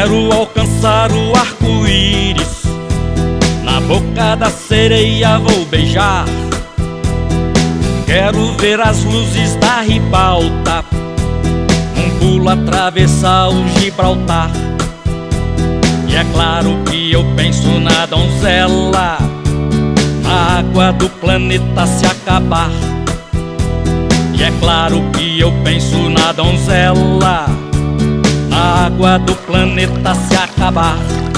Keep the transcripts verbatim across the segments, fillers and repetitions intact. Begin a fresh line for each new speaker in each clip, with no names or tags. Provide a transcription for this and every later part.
Quero alcançar o arco-íris, na boca da sereia vou beijar. Quero ver as luzes da ribalta, um pulo atravessar o Gibraltar. E é claro que eu penso na donzela, a água do planeta se acabar. E é claro que eu penso na donzela, a água do planeta se acabar.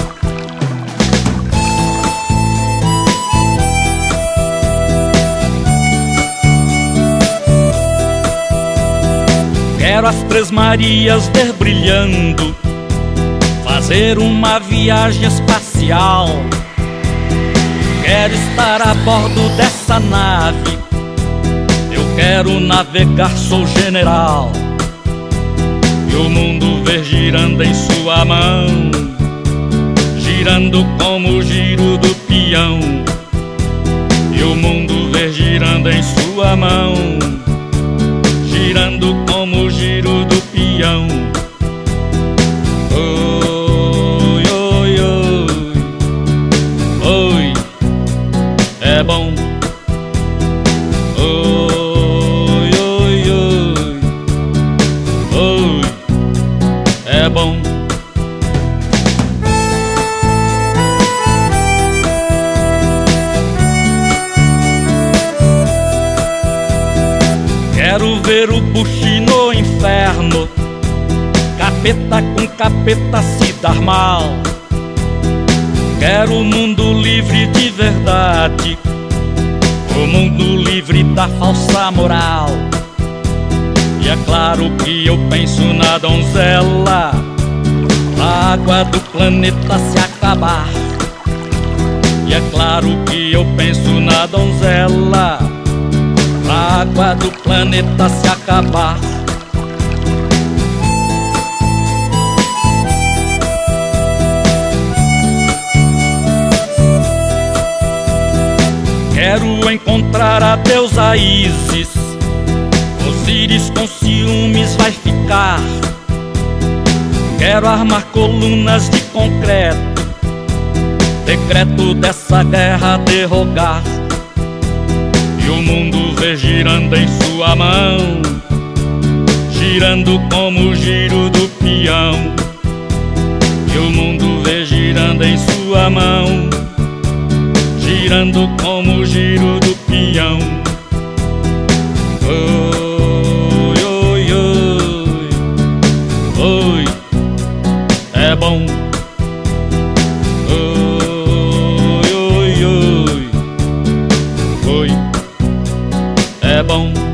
Quero as Três Marias ver brilhando, fazer uma viagem espacial. Quero estar a bordo dessa nave, eu quero navegar, sou general. E o mundo ver girando em sua mão, girando como o giro do peão. E o mundo ver girando em sua mão, girando como o giro do peão. Oi, oi, oi, oi, é bom. Oi, oi, oi, oi, é bom. Quero ver o Bush no inferno, capeta com capeta se dar mal. Quero o mundo livre de verdade, o mundo livre da falsa moral. E é claro que eu penso na donzela, a água do planeta se acabar. E é claro que eu penso na donzela, a água do planeta se acabar. Quero encontrar a deusa Ísis, Osíris com ciúmes vai ficar. Quero armar colunas de concreto, decreto dessa guerra derrogar. E o mundo ver girando em sua mão, girando como o giro do peão. E o mundo ver girando em sua mão, girando como o giro do peão. Oi, oi, oi, oi, é bom. Oi, oi, oi, oi, é bom.